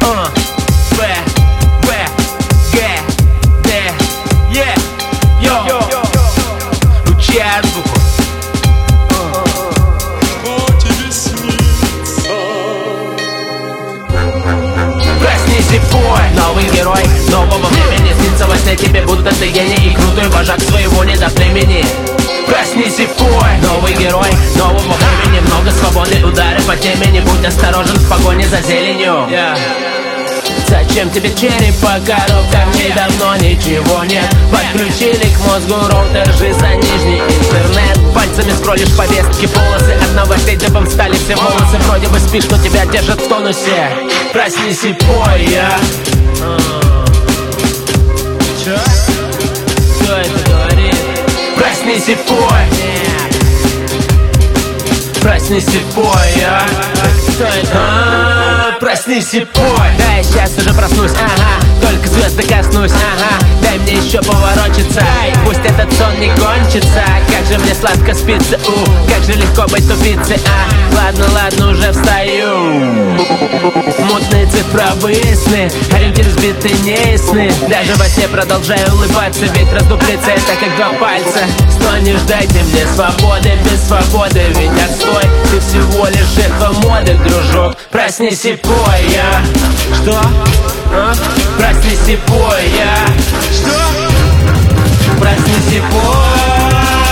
Б, В, Г, Д, Е, йо. Учи азбуку. Проснись и пой. Новый герой нового времени. Снится во сне тебе, будто ты гений и крутой вожак своего недоплемени. Проснись и пой. Новый герой нового времени. Много свободы, удары по темени. Будь осторожен в погоне за зеленью. Зачем тебе череп по коробкам? Недавно ничего нет. Подключили к мозгу роутер, держи за нижний интернет. Пальцами скроллишь повестки, полосы от новостей дыбом стали все волосы. Вроде бы спишь, но тебя держат в тонусе. Проснись и пой, я. Чё? Кто это говорит? Проснись и пой. Проснись и пой, я. Кто это? Проснись и пой. Да, я сейчас уже проснусь, ага. Только звезды коснусь, ага. Дай мне еще поворочиться. Пусть этот сон не кончится. Как же мне сладко спится, как же легко быть тупицей, Ладно, ладно, уже встаю. Мутные цифровые сны, ориентир сбиты неясны. Даже во сне продолжаю улыбаться, ведь раздуплиться это как два пальца. Стонешь, дайте мне свободы, без свободы ведь отстой. Ты всего лишь жертва моды, дружок. Проснись и пой, я. Что? Проснись и пой, я. Что? Проснись и пой.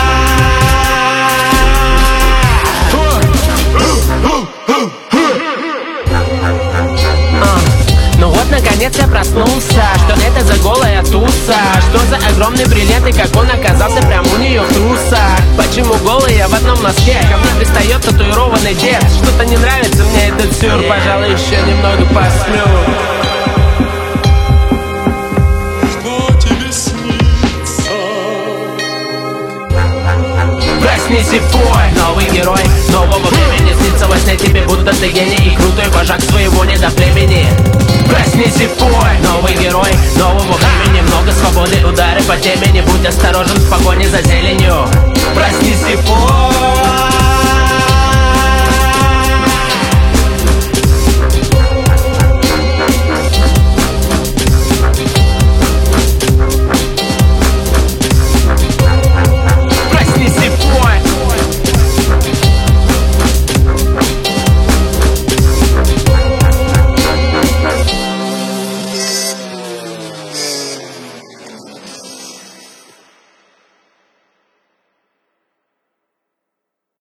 Ну вот наконец я проснулся. Что это за голая туса? Что за огромный бриллиант и как он оказался прямо у нее в трусах? Почему голый я в одном носке? Ко мне пристает татуированный дед. Что-то не нравится мне этот сюр. Пожалуй, еще немного посплю. Проснись и пой. Новый герой нового времени. Снится во сне тебе, будто ты гений и крутой вожак своего недоплемени. Проснись и пой. Новый герой нового времени. Много свободы, удары по темени. Будь осторожен в погоне за зеленью. Проснись и пой.